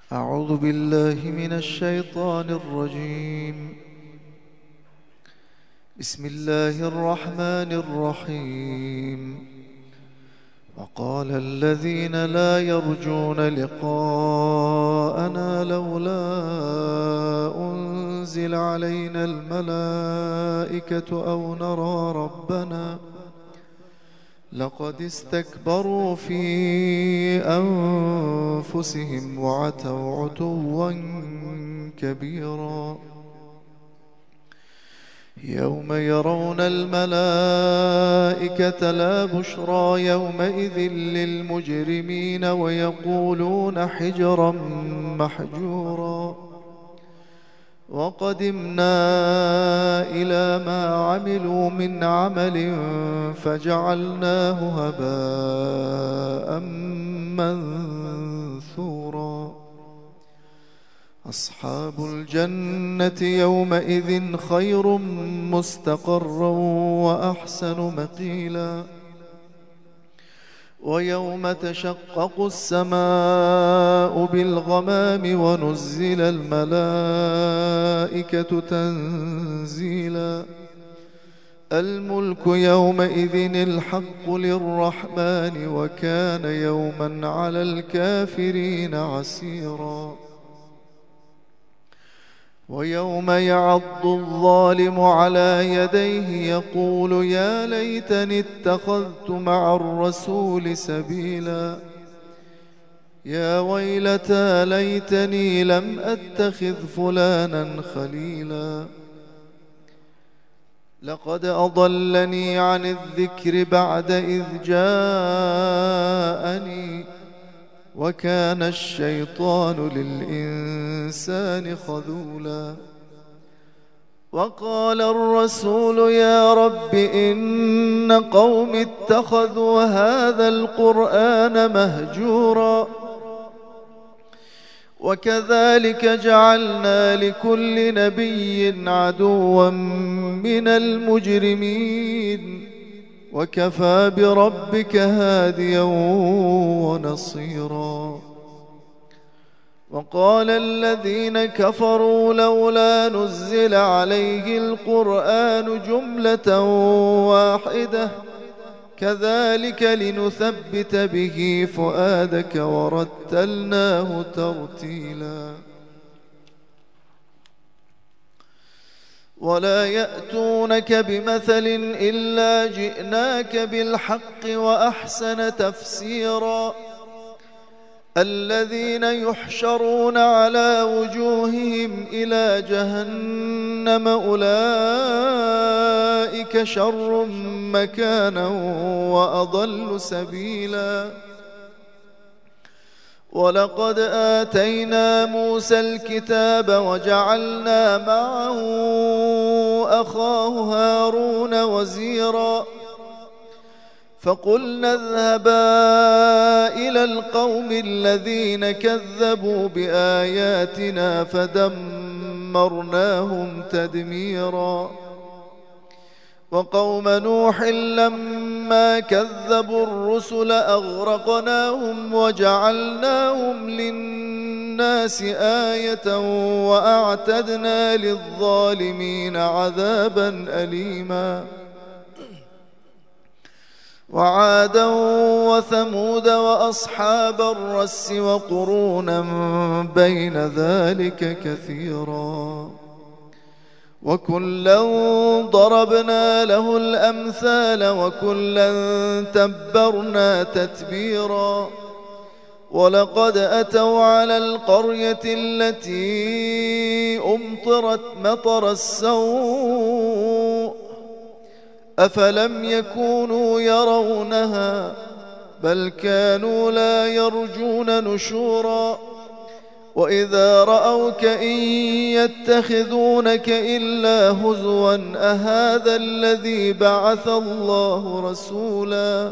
أعوذ بالله من الشيطان الرجيم. بسم الله الرحمن الرحيم. وقال الذين لا يرجون لقاءنا لولا أنزل علينا الملائكة أو نرى ربنا لقد استكبروا في أنفسهم وعتوا عتوا كبيرا. يوم يرون الملائكة لا بشرى يومئذ للمجرمين ويقولون حجرا محجورا. وقدمنا إلى ما عملوا من عمل فجعلناه هباء منثورا. أصحاب الجنة يومئذ خير مستقرا وأحسن مقيلا. ويوم تشقق السماء بالغمام ونزل الملائكة تنزيلا. الملك يومئذ الحق للرحمن وكان يوما على الكافرين عسيرا. ويوم يعض الظالم على يديه يقول يا ليتني اتخذت مع الرسول سبيلا. يا ويلتى ليتني لم أتخذ فلانا خليلا. لقد أضلني عن الذكر بعد إذ جاءني وكان الشيطان للإنسان خذولا. وقال الرسول يا رب إن قوم اتخذوا هذا القرآن مهجورا. وكذلك جعلنا لكل نبي عدوا من المجرمين وكفى بربك هاديا ونصيرا. وقال الذين كفروا لولا نزل عليه القرآن جملة واحدة كذلك لنثبت به فؤادك ورتلناه ترتيلا. ولا يأتونك بمثل إلا جئناك بالحق وأحسن تفسيرا. الذين يحشرون على وجوههم إلى جهنم أولئك شر مكانا وأضل سبيلا. ولقد آتينا موسى الكتاب وجعلنا معه أخاه هارون وزيرا. فقلنا اذهبا إلى القوم الذين كذبوا بآياتنا فدمرناهم تدميرا. وقوم نوح لما كذبوا الرسل أغرقناهم وجعلناهم للناس آية وأعتدنا للظالمين عذابا أليما. وعادا وثمود وأصحاب الرس وقرونا بين ذلك كثيرا. وكلا ضربنا له الأمثال وكلا تبرنا تتبيرا. ولقد أتوا على القرية التي أمطرت مطر السوء أفلم يكونوا يرونها بل كانوا لا يرجون نشورا. وإذا رأوك إن يتخذونك إلا هزوا أهذا الذي بعث الله رسولا.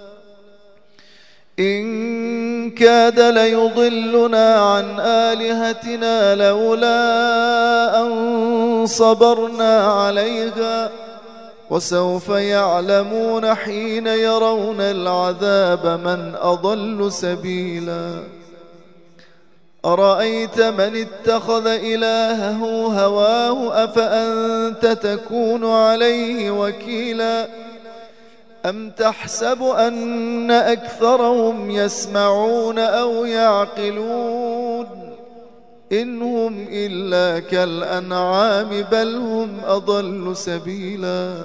إن كاد ليضلنا عن آلهتنا لولا أن صبرنا عليها وسوف يعلمون حين يرون العذاب من أضل سبيلا. أرأيت من اتخذ إلهه هواه أفأنت تكون عليه وكيلا أم تحسب أن أكثرهم يسمعون أو يعقلون إن هم إلا كالأنعام بل هم أضل سبيلا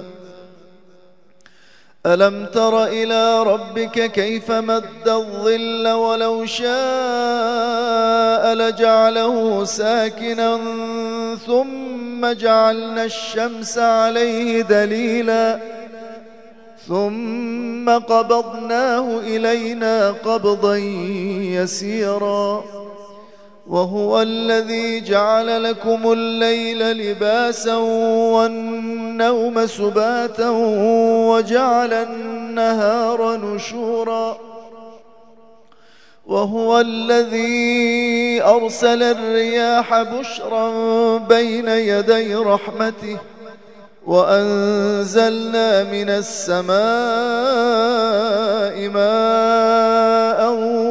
ألم تر إلى ربك كيف مد الظل ولو شاء لجعله ساكنا ثم جعلنا الشمس عليه دليلا ثم قبضناه إلينا قبضا يسيرا وهو الذي جعل لكم الليل لباسا والنوم سباتا وجعل النهار نشورا وهو الذي أرسل الرياح بشرا بين يدي رحمته وأنزلنا من السماء ماء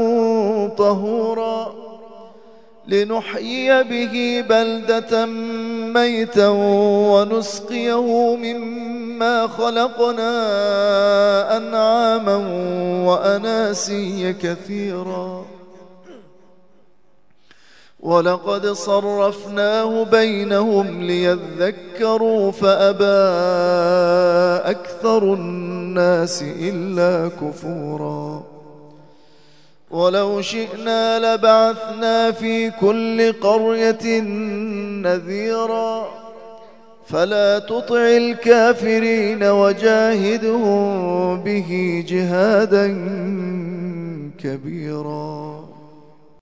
طهورا لنحيي به بلدة ميتا ونسقيه مما خلقنا أنعاما وأناسيا كثيرا ولقد صرفناه بينهم ليذكروا فأبى أكثر الناس إلا كفورا ولو شئنا لبعثنا في كل قرية نذيرا فلا تطع الكافرين وجاهدهم به جهادا كبيرا.